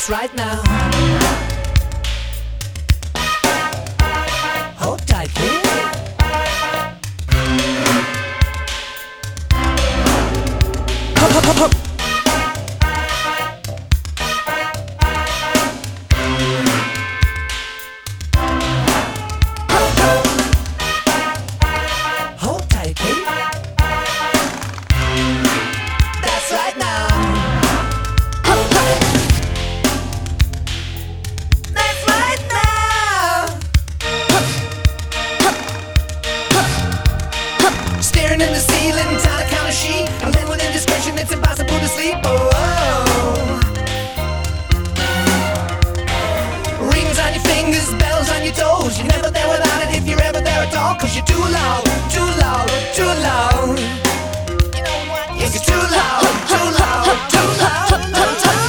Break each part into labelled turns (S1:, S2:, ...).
S1: That's right now. Hold tight, kid. Hup, hup, hup, hup. Hold tight, kid. That's right now. Hup, hup. That's right now. Hup, hup, hup, hup. Staring in the ceiling, trying to count a sheet. And then with indiscretion, it's impossible to sleep. Oh, oh. Rings on your fingers, bells on your toes. You're never there without it if you're ever there at all. Cause you're too loud, too loud, too loud. You know what? Yes, you're too loud, too loud, too loud, too loud.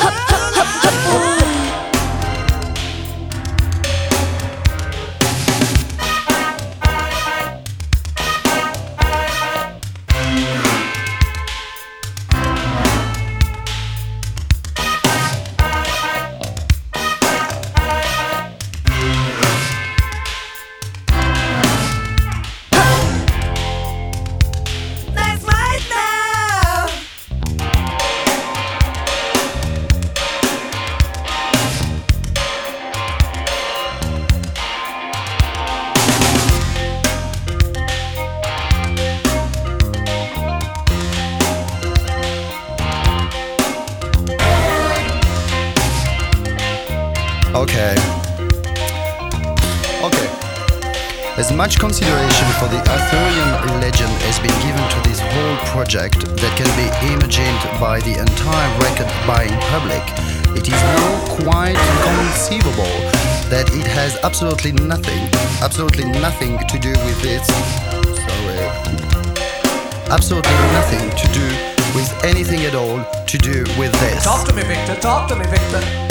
S1: That's right now.
S2: Okay. As much consideration for the Arthurian legend has been given to this whole project that can be imagined by the entire record-buying public, it is now quite conceivable that it has absolutely nothing to do with its... Absolutely nothing to do with anything at all to do with this.
S1: Talk to me, Victor. Talk to me, Victor.